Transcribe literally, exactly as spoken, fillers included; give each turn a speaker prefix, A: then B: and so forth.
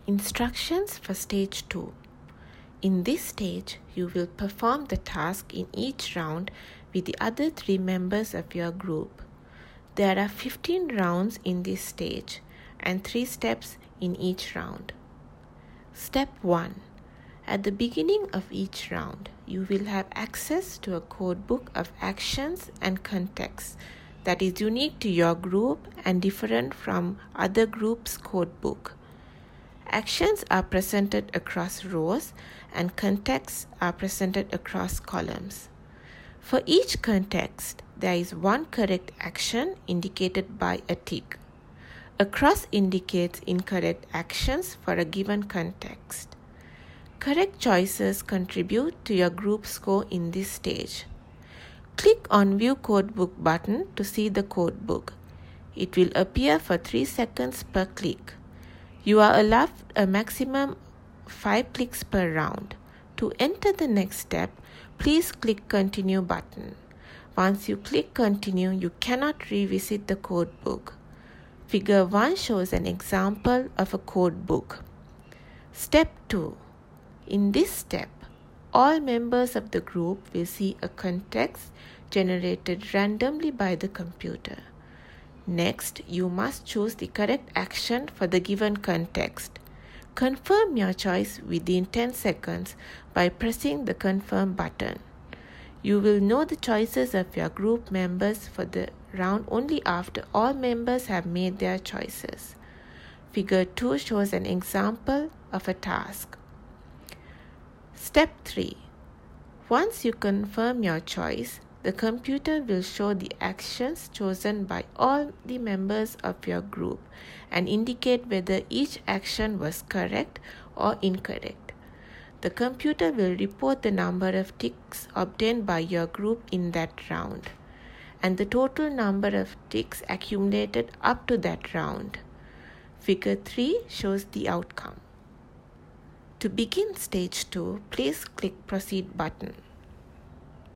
A: Instructions for Stage two. In this stage, you will perform the task in each round with the other three members of your group. There are fifteen rounds in this stage and three steps in each round. Step one. At the beginning of each round, you will have access to a codebook of actions and context that is unique to your group and different from other groups' codebook. Actions are presented across rows and contexts are presented across columns. For each context, there is one correct action indicated by a tick. A cross indicates incorrect actions for a given context. Correct choices contribute to your group score in this stage. Click on View Codebook button to see the codebook. It will appear for three seconds per click. You are allowed a maximum five clicks per round. To enter the next step, please click Continue button. Once you click Continue, you cannot revisit the codebook. Figure one shows an example of a codebook. Step two. In this step, all members of the group will see a context generated randomly by the computer. Next, you must choose the correct action for the given context. Confirm your choice within ten seconds by pressing the Confirm button. You will know the choices of your group members for the round only after all members have made their choices. Figure two shows an example of a task. Step three. Once you confirm your choice, the computer will show the actions chosen by all the members of your group and indicate whether each action was correct or incorrect. The computer will report the number of ticks obtained by your group in that round and the total number of ticks accumulated up to that round. Figure three shows the outcome. To begin stage two, please click Proceed button.